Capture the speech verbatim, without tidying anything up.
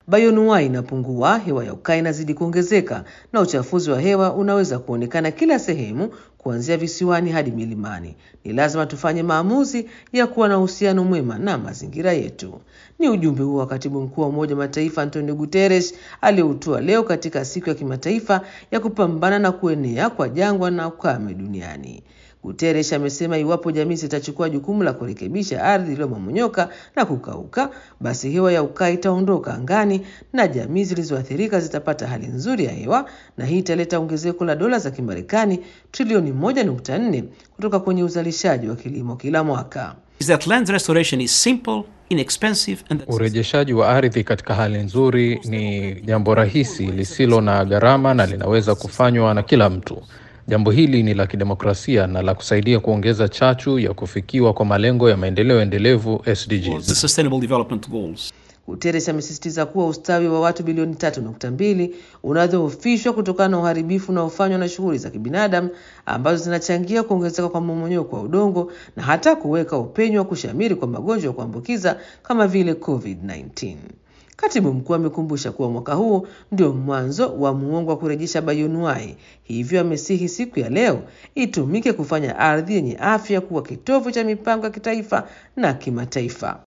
Bioanuwai inapungua, hewa ya ukaa inazidi kuongezeka na uchafuzi wa hewa unaweza kuonekana kila sehemu kuanzia visiwani hadi milimani. Ni lazima tufanye maamuzi ya kuwa na uhusiano mwema na mazingira yetu. Ni ujumbe huo wa Katibu Mkuu wa Umoja wa Mataifa Antonio Guterres aliyoutoa leo katika siku ya kimataifa ya kupambana na kuenea kwa jangwa na ukame duniani. Guterres amesema iwapo jamii zitachukua jukumu la kurekebisha ardhi iliyomomonyoka na kukauka, basi hewa ya ukaa itaondoka angani na jamii zilizoathirika zitapata hali nzuri ya hewa, na hii italeta ongezeko la dola za Kimarekani trilioni moja nukta nne kutoka kwenye uzalishaji wa kilimo kila mwaka. Urejeshaji wa ardhi katika hali nzuri ni jambo rahisi, lisilo na gharama na linaweza kufanywa na kila mtu. Jambo hili ni la kidemokrasia na la kusaidia kuongeza chachu ya kufikiwa kwa malengo ya maendeleo endelevu S D Gs. Guterres amesisitiza kuwa ustawi wa watu bilioni tatu nukta mbili unadhoofishwa kutokana na uharibifu unaofanywa na shughuli za kibinadamu ambazo zinachangia kuongezeka kwa mmomonyoko wa udongo na hata kuweka upenyo wa kushamiri kwa magonjwa ya kuambukiza kama vile COVID kumi na tisa. Katibu Mkuu amekumbusha kuwa mwaka huu ndio mwanzo wa muongo wa kurejesha bioanuwai. Hivyo amesihi siku ya leo itumike kufanya ardhi yenye afya kuwa kitovu cha mipango ya kitaifa na kimataifa.